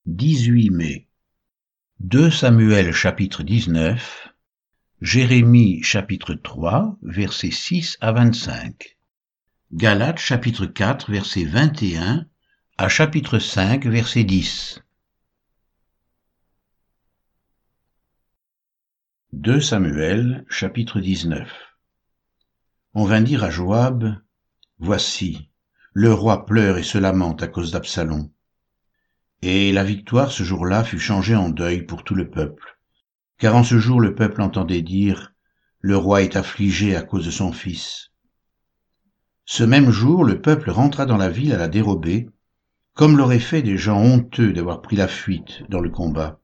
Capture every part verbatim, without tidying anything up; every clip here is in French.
dix-huit mai. deux Samuel chapitre dix-neuf, Jérémie chapitre trois, versets six à vingt-cinq, Galates chapitre quatre, verset vingt et un à chapitre cinq, verset dix. deux Samuel chapitre dix-neuf. On vint dire à Joab, « Voici, le roi pleure et se lamente à cause d'Absalom. » Et la victoire ce jour-là fut changée en deuil pour tout le peuple, car en ce jour le peuple entendait dire, « Le roi est affligé à cause de son fils. » Ce même jour, le peuple rentra dans la ville à la dérobée, comme l'auraient fait des gens honteux d'avoir pris la fuite dans le combat.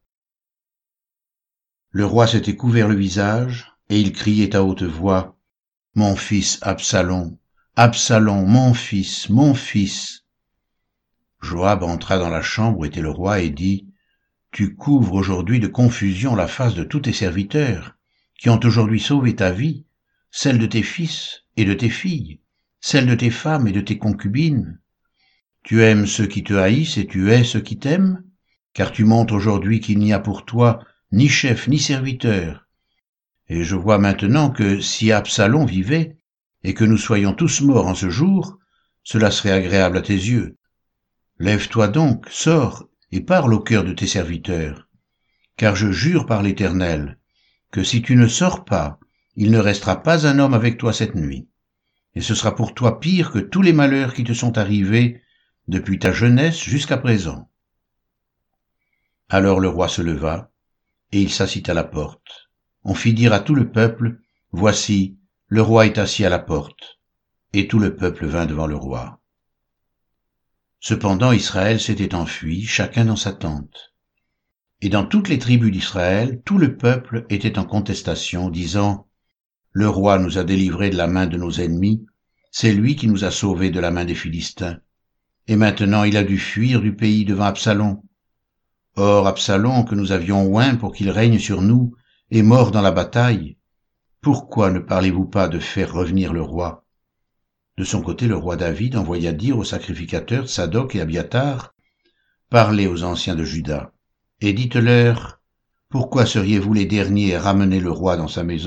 Le roi s'était couvert le visage, et il criait à haute voix, « Mon fils Absalom, Absalom, mon fils, mon fils !» Joab entra dans la chambre où était le roi et dit, « Tu couvres aujourd'hui de confusion la face de tous tes serviteurs, qui ont aujourd'hui sauvé ta vie, celle de tes fils et de tes filles, celle de tes femmes et de tes concubines. Tu aimes ceux qui te haïssent et tu hais ceux qui t'aiment, car tu montres aujourd'hui qu'il n'y a pour toi ni chef ni serviteur. Et je vois maintenant que si Absalom vivait, et que nous soyons tous morts en ce jour, cela serait agréable à tes yeux. Lève-toi donc, sors, et parle au cœur de tes serviteurs, car je jure par l'Éternel, que si tu ne sors pas, il ne restera pas un homme avec toi cette nuit, et ce sera pour toi pire que tous les malheurs qui te sont arrivés depuis ta jeunesse jusqu'à présent. » Alors le roi se leva, et il s'assit à la porte. On fit dire à tout le peuple, « Voici, le roi est assis à la porte. » Et tout le peuple vint devant le roi. Cependant Israël s'était enfui, chacun dans sa tente. Et dans toutes les tribus d'Israël, tout le peuple était en contestation, disant, « Le roi nous a délivrés de la main de nos ennemis, c'est lui qui nous a sauvés de la main des Philistins. Et maintenant il a dû fuir du pays devant Absalom. Or Absalom, que nous avions oint pour qu'il règne sur nous, est mort dans la bataille. Pourquoi ne parlez-vous pas de faire revenir le roi ?» De son côté, le roi David envoya dire aux sacrificateurs Tsadok et Abiatar, « Parlez aux anciens de Juda, et dites-leur, pourquoi seriez-vous les derniers à ramener le roi dans sa maison ?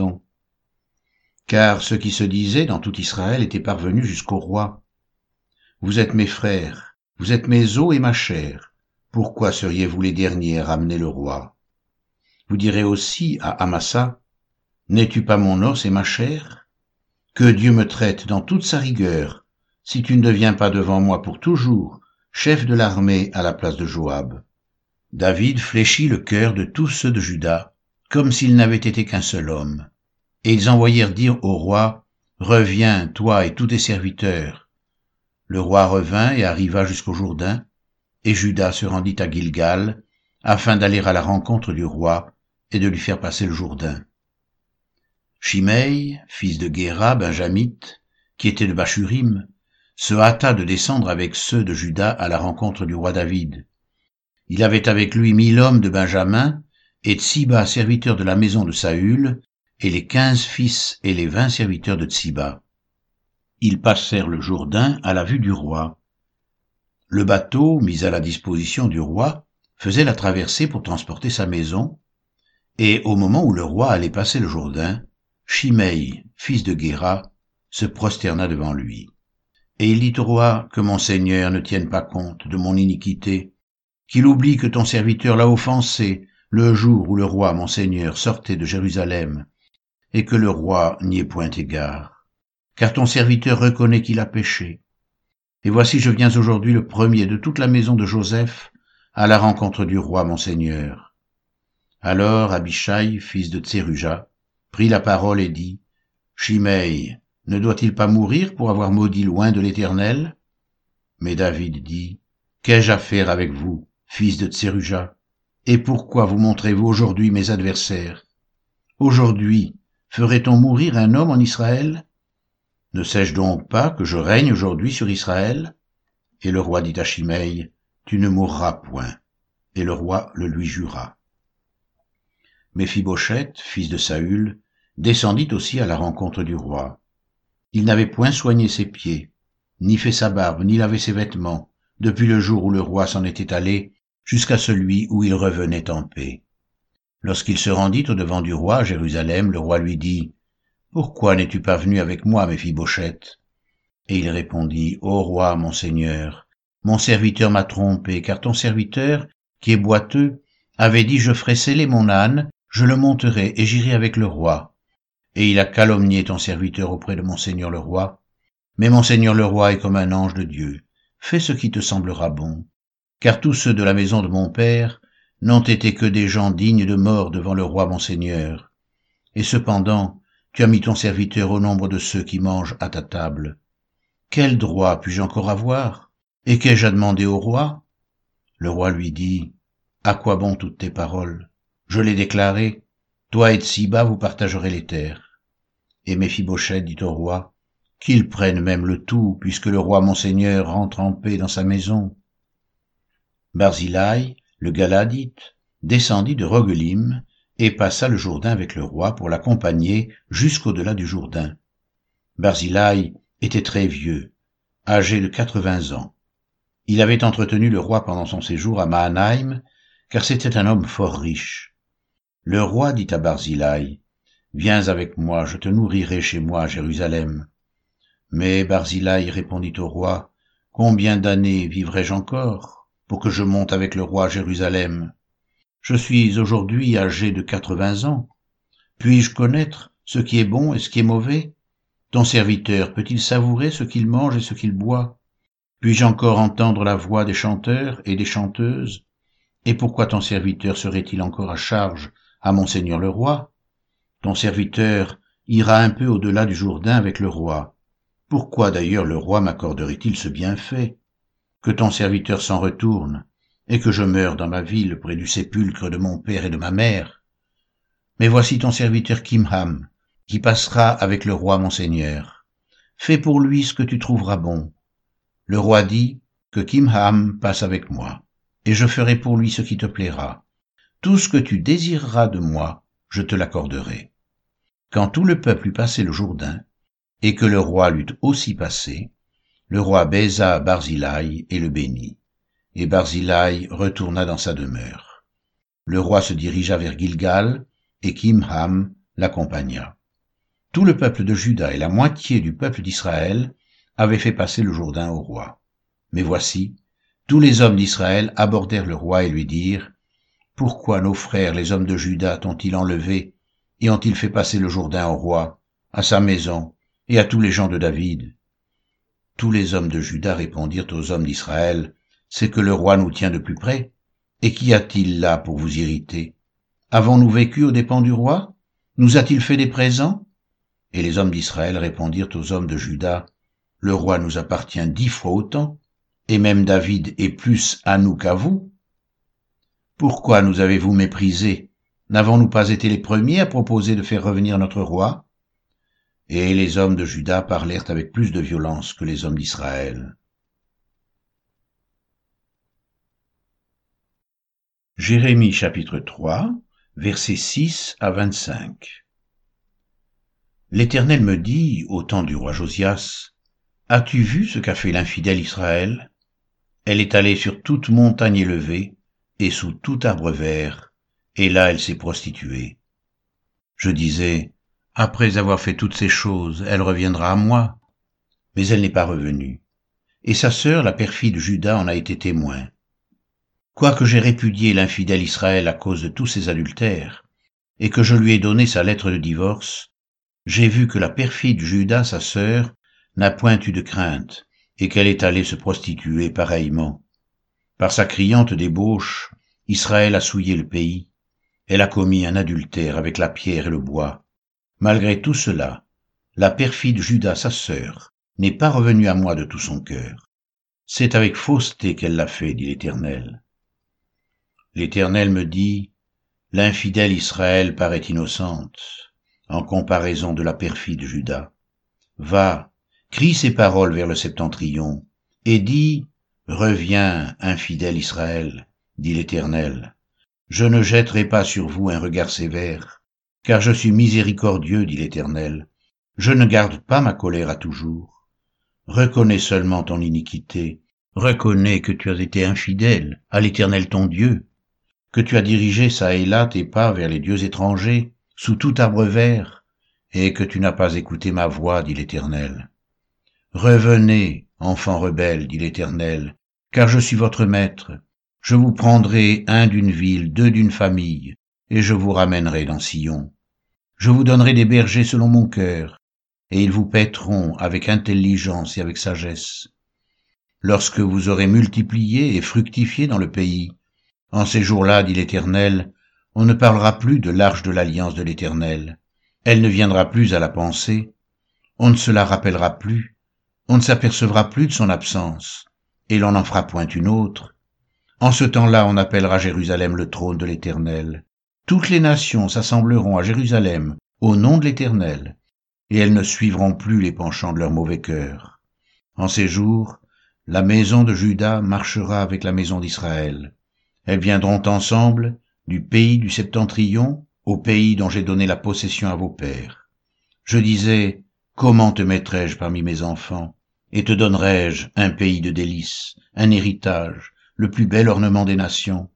Car ce qui se disait dans tout Israël était parvenu jusqu'au roi. Vous êtes mes frères, vous êtes mes os et ma chair, pourquoi seriez-vous les derniers à ramener le roi ? Vous direz aussi à Amasa, n'es-tu pas mon os et ma chair ? Que Dieu me traite dans toute sa rigueur, si tu ne deviens pas devant moi pour toujours, chef de l'armée à la place de Joab. » David fléchit le cœur de tous ceux de Juda, comme s'il n'avait été qu'un seul homme. Et ils envoyèrent dire au roi, « Reviens, toi et tous tes serviteurs. » Le roi revint et arriva jusqu'au Jourdain, et Juda se rendit à Gilgal, afin d'aller à la rencontre du roi et de lui faire passer le Jourdain. Shimei, fils de Guéra, benjamite, qui était de Bachurim, se hâta de descendre avec ceux de Juda à la rencontre du roi David. Il avait avec lui mille hommes de Benjamin, et Tsiba, serviteur de la maison de Saül, et les quinze fils et les vingt serviteurs de Tsiba. Ils passèrent le Jourdain à la vue du roi. Le bateau, mis à la disposition du roi, faisait la traversée pour transporter sa maison, et au moment où le roi allait passer le Jourdain, Shimei, fils de Guéra, se prosterna devant lui. Et il dit au roi que mon seigneur ne tienne pas compte de mon iniquité, qu'il oublie que ton serviteur l'a offensé le jour où le roi, mon seigneur, sortait de Jérusalem, et que le roi n'y ait point égard, car ton serviteur reconnaît qu'il a péché. Et voici je viens aujourd'hui le premier de toute la maison de Joseph à la rencontre du roi, mon seigneur. » Alors Abishai, fils de Tseruja, prit la parole et dit, « Shimei, ne doit-il pas mourir pour avoir maudit loin de l'Éternel ?» Mais David dit, « Qu'ai-je à faire avec vous, fils de Tseruja? Et pourquoi vous montrez-vous aujourd'hui mes adversaires? Aujourd'hui, ferait-on mourir un homme en Israël? Ne sais-je donc pas que je règne aujourd'hui sur Israël? » Et le roi dit à Shimei, « Tu ne mourras point. » Et le roi le lui jura. Méphibosheth, fils de Saül, descendit aussi à la rencontre du roi. Il n'avait point soigné ses pieds, ni fait sa barbe, ni lavé ses vêtements, depuis le jour où le roi s'en était allé, jusqu'à celui où il revenait en paix. Lorsqu'il se rendit au-devant du roi à Jérusalem, le roi lui dit, « Pourquoi n'es-tu pas venu avec moi, Méphibosheth ?» Et il répondit, « Ô roi, mon seigneur, mon serviteur m'a trompé, car ton serviteur, qui est boiteux, avait dit, je ferai seller mon âne, je le monterai et j'irai avec le roi. Et il a calomnié ton serviteur auprès de mon seigneur le roi. Mais mon seigneur le roi est comme un ange de Dieu. Fais ce qui te semblera bon. Car tous ceux de la maison de mon père n'ont été que des gens dignes de mort devant le roi mon seigneur. Et cependant, tu as mis ton serviteur au nombre de ceux qui mangent à ta table. Quel droit puis-je encore avoir? Et qu'ai-je à demander au roi? » Le roi lui dit, « À quoi bon toutes tes paroles? Je l'ai déclaré, toi et Tsiba vous partagerez les terres. » Et Méphibosheth dit au roi, « Qu'il prenne même le tout, puisque le roi mon seigneur rentre en paix dans sa maison. » Barzillai, le Galadite, descendit de Rogelim et passa le Jourdain avec le roi pour l'accompagner jusqu'au-delà du Jourdain. Barzillai était très vieux, âgé de quatre-vingts ans. Il avait entretenu le roi pendant son séjour à Mahanaïm, car c'était un homme fort riche. Le roi dit à Barzillai, « Viens avec moi, je te nourrirai chez moi à Jérusalem. » Mais Barzillai répondit au roi, « Combien d'années vivrai-je encore pour que je monte avec le roi à Jérusalem? Je suis aujourd'hui âgé de quatre-vingts ans. Puis-je connaître ce qui est bon et ce qui est mauvais? Ton serviteur peut-il savourer ce qu'il mange et ce qu'il boit? Puis-je encore entendre la voix des chanteurs et des chanteuses? Et pourquoi ton serviteur serait-il encore à charge à mon seigneur le roi? Ton serviteur ira un peu au-delà du Jourdain avec le roi. Pourquoi d'ailleurs le roi m'accorderait-il ce bienfait? Que ton serviteur s'en retourne, et que je meure dans ma ville près du sépulcre de mon père et de ma mère. Mais voici ton serviteur Kimham, qui passera avec le roi mon seigneur. Fais pour lui ce que tu trouveras bon. » Le roi dit, « Que Kimham passe avec moi, et je ferai pour lui ce qui te plaira. Tout ce que tu désireras de moi, je te l'accorderai. » Quand tout le peuple eut passé le Jourdain, et que le roi l'eut aussi passé, le roi baisa Barzillai et le bénit, et Barzillai retourna dans sa demeure. Le roi se dirigea vers Gilgal, et Kimham l'accompagna. Tout le peuple de Juda et la moitié du peuple d'Israël avaient fait passer le Jourdain au roi. Mais voici, tous les hommes d'Israël abordèrent le roi et lui dirent, « Pourquoi nos frères, les hommes de Juda, t'ont-ils enlevé et ont-ils fait passer le Jourdain au roi, à sa maison et à tous les gens de David? » Tous les hommes de Juda répondirent aux hommes d'Israël, « C'est que le roi nous tient de plus près. Et qu'y a-t-il là pour vous irriter? Avons-nous vécu aux dépens du roi? Nous a-t-il fait des présents? » Et les hommes d'Israël répondirent aux hommes de Juda, « Le roi nous appartient dix fois autant, et même David est plus à nous qu'à vous. Pourquoi nous avez-vous méprisés? N'avons-nous pas été les premiers à proposer de faire revenir notre roi? » Et les hommes de Juda parlèrent avec plus de violence que les hommes d'Israël. Jérémie chapitre trois, versets six à vingt-cinq. L'Éternel me dit, au temps du roi Josias, « As-tu vu ce qu'a fait l'infidèle Israël? Elle est allée sur toute montagne élevée et sous tout arbre vert, et là elle s'est prostituée. » Je disais, « Après avoir fait toutes ces choses, elle reviendra à moi. » Mais elle n'est pas revenue. Et sa sœur, la perfide Juda, en a été témoin. Quoique j'ai répudié l'infidèle Israël à cause de tous ses adultères, et que je lui ai donné sa lettre de divorce, j'ai vu que la perfide Juda, sa sœur, n'a point eu de crainte, et qu'elle est allée se prostituer pareillement. Par sa criante débauche, Israël a souillé le pays. Elle a commis un adultère avec la pierre et le bois. Malgré tout cela, la perfide Juda, sa sœur, n'est pas revenue à moi de tout son cœur. C'est avec fausseté qu'elle l'a fait, dit l'Éternel. L'Éternel me dit, « L'infidèle Israël paraît innocente, en comparaison de la perfide Juda. Va, crie ces paroles vers le septentrion, et dis, « Reviens, infidèle Israël, dit l'Éternel. Je ne jetterai pas sur vous un regard sévère, car je suis miséricordieux, dit l'Éternel. Je ne garde pas ma colère à toujours. Reconnais seulement ton iniquité, Reconnais que tu as été infidèle à l'Éternel ton Dieu, que tu as dirigé çà et là tes pas vers les dieux étrangers, sous tout arbre vert, et que tu n'as pas écouté ma voix, dit l'Éternel. Revenez, enfants rebelles, dit l'Éternel, car je suis votre maître. Je vous prendrai un d'une ville, deux d'une famille, et je vous ramènerai dans Sion. Je vous donnerai des bergers selon mon cœur, et ils vous paîtront avec intelligence et avec sagesse. Lorsque vous aurez multiplié et fructifié dans le pays, en ces jours-là, dit l'Éternel, on ne parlera plus de l'arche de l'alliance de l'Éternel. Elle ne viendra plus à la pensée, on ne se la rappellera plus, on ne s'apercevra plus de son absence, et l'on n'en fera point une autre. En ce temps-là, on appellera Jérusalem le trône de l'Éternel. Toutes les nations s'assembleront à Jérusalem au nom de l'Éternel, et elles ne suivront plus les penchants de leur mauvais cœur. En ces jours, la maison de Juda marchera avec la maison d'Israël. Elles viendront ensemble du pays du septentrion au pays dont j'ai donné la possession à vos pères. Je disais, comment te mettrai-je parmi mes enfants, et te donnerai-je un pays de délices, un héritage, le plus bel ornement des nations.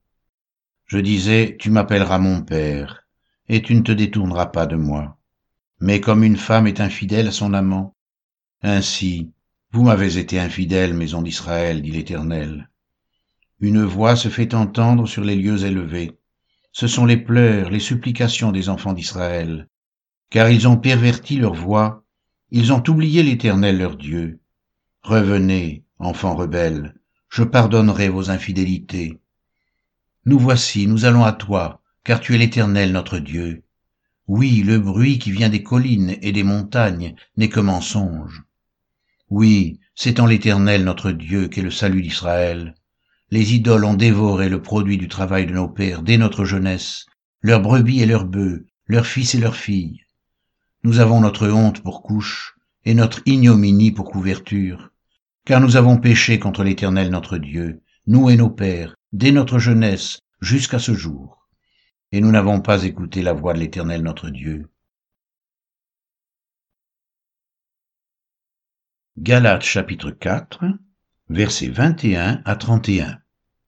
Je disais, tu m'appelleras mon père, et tu ne te détourneras pas de moi. Mais comme une femme est infidèle à son amant, ainsi, vous m'avez été infidèles, maison d'Israël, dit l'Éternel. Une voix se fait entendre sur les lieux élevés. Ce sont les pleurs, les supplications des enfants d'Israël, car ils ont perverti leur voix, ils ont oublié l'Éternel leur Dieu. Revenez, enfants rebelles, je pardonnerai vos infidélités. Nous voici, nous allons à toi, car tu es l'Éternel notre Dieu. Oui, le bruit qui vient des collines et des montagnes n'est que mensonge. Oui, c'est en l'Éternel notre Dieu qu'est le salut d'Israël. Les idoles ont dévoré le produit du travail de nos pères dès notre jeunesse, leurs brebis et leurs bœufs, leurs fils et leurs filles. Nous avons notre honte pour couche et notre ignominie pour couverture, car nous avons péché contre l'Éternel notre Dieu, nous et nos pères, dès notre jeunesse jusqu'à ce jour, et nous n'avons pas écouté la voix de l'Éternel notre Dieu. Galates chapitre quatre, versets vingt et un à trente et un.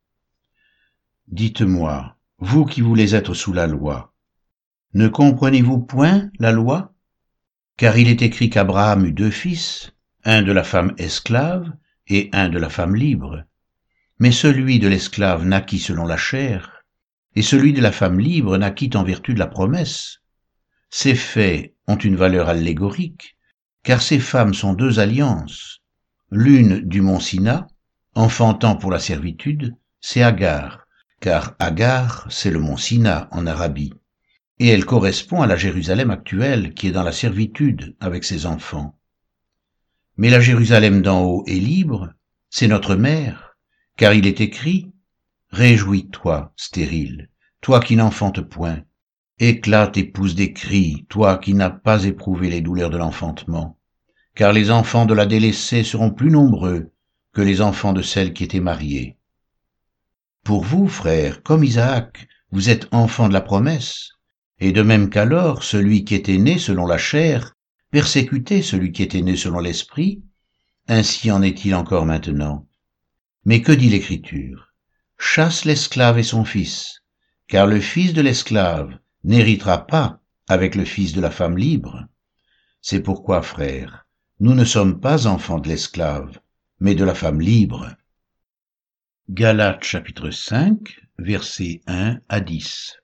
Dites-moi, vous qui voulez être sous la loi, ne comprenez-vous point la loi? Car il est écrit qu'Abraham eut deux fils, un de la femme esclave et un de la femme libre. Mais celui de l'esclave naquit selon la chair, et celui de la femme libre naquit en vertu de la promesse. Ces faits ont une valeur allégorique, car ces femmes sont deux alliances. L'une du mont Sina, enfantant pour la servitude, c'est Agar, car Agar, c'est le mont Sina en Arabie, et elle correspond à la Jérusalem actuelle qui est dans la servitude avec ses enfants. Mais la Jérusalem d'en haut est libre, c'est notre mère, car il est écrit, « Réjouis-toi, stérile, toi qui n'enfantes point, éclate et pousse des cris, toi qui n'as pas éprouvé les douleurs de l'enfantement, car les enfants de la délaissée seront plus nombreux que les enfants de celle qui était mariée. Pour vous, frères, comme Isaac, vous êtes enfants de la promesse, et de même qu'alors celui qui était né selon la chair persécutait celui qui était né selon l'esprit, ainsi en est-il encore maintenant. Mais que dit l'Écriture? Chasse l'esclave et son fils, car le fils de l'esclave n'héritera pas avec le fils de la femme libre. C'est pourquoi, frères, nous ne sommes pas enfants de l'esclave, mais de la femme libre. » Galates chapitre cinq, versets un à dix.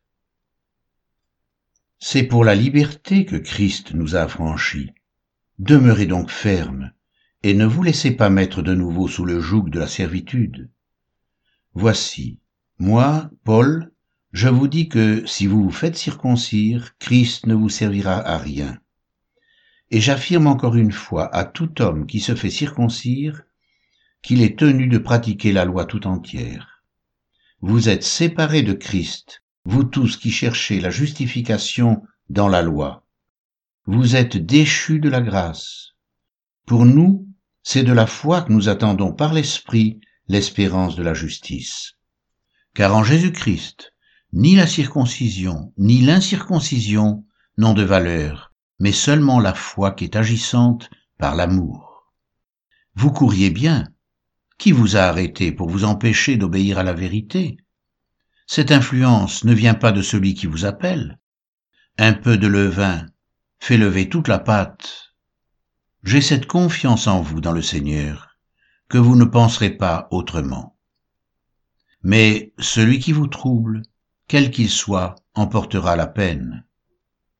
C'est pour la liberté que Christ nous a affranchis. Demeurez donc fermes, et ne vous laissez pas mettre de nouveau sous le joug de la servitude. Voici, moi, Paul, je vous dis que si vous vous faites circoncire, Christ ne vous servira à rien. Et j'affirme encore une fois à tout homme qui se fait circoncire qu'il est tenu de pratiquer la loi tout entière. Vous êtes séparés de Christ, vous tous qui cherchez la justification dans la loi. Vous êtes déchus de la grâce. Pour nous, c'est de la foi que nous attendons par l'Esprit l'espérance de la justice. Car en Jésus-Christ, ni la circoncision, ni l'incirconcision n'ont de valeur, mais seulement la foi qui est agissante par l'amour. Vous couriez bien, Qui vous a arrêté pour vous empêcher d'obéir à la vérité? Cette influence ne vient pas de celui qui vous appelle. Un peu de levain fait lever toute la pâte. J'ai cette confiance en vous dans le Seigneur, que vous ne penserez pas autrement. Mais celui qui vous trouble, quel qu'il soit, en portera la peine.